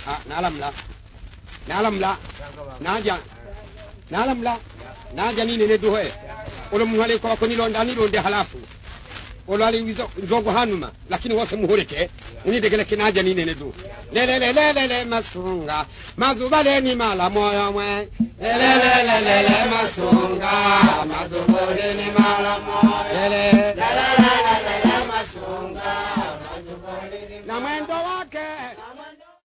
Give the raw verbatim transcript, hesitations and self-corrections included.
ah nalamla nalamla naja nalamla naja nini ne duhe olo muhale kwa koni londa ni londe halafu olo ali nzogo hanuma lakini wote muhureke ni degele kinaja nini ne du le le le le le masunga mazubale ni mala moyo mwe le le le le masunga mazubale ni mala moyo le